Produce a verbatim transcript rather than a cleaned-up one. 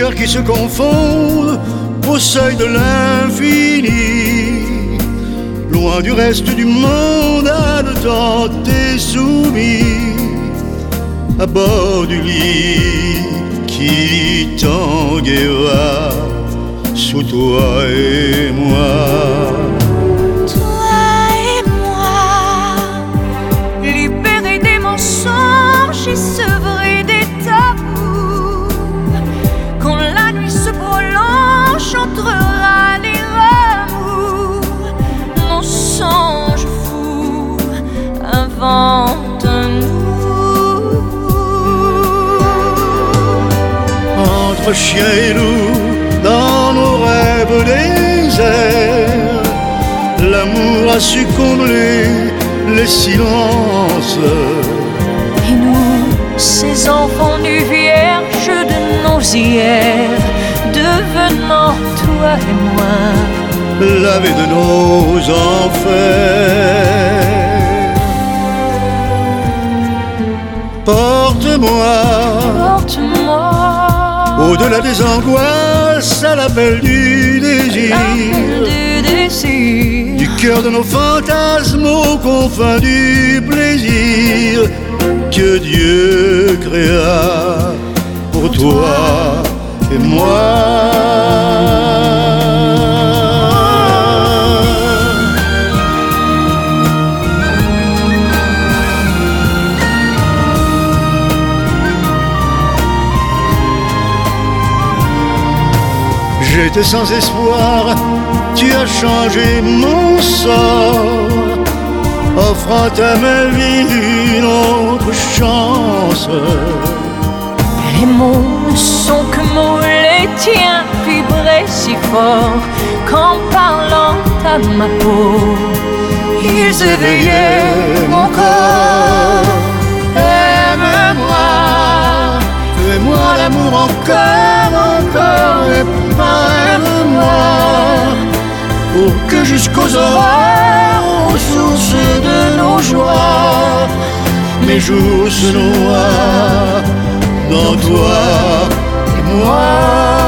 cœurs qui se confondent au seuil de l'infini, loin du reste du monde, haletant et soumis, à bord du lit qui tanguera sous toi et moi. Toi et moi, libérés des mensonges et sevrés des tabous, quand la nuit se prolonge, chantera les remous, nos songes fous inventent-nous. Entre chien et loup, dans nos rêves déserts, l'amour a su combler les silences. Et nous, ces enfants du vierge de nos hier, devenant toi et moi, lavé de nos enfers. Porte-moi, porte-moi au-delà des angoisses, à l'appel du désir, du désir, du cœur de nos fantasmes aux confins du plaisir que Dieu créa pour toi et moi. J'étais sans espoir, tu as changé mon sort, offrant à ma vie une autre chance. Les mots ne sont que mots, les tiens vibraient si fort qu'en parlant à ma peau, ils éveillaient mon corps. Aime-moi, fais-moi l'amour encore, encore, et parle-moi, pour que jusqu'aux aurores, aux sources de nos joies, mes jours se noient dans toi et moi.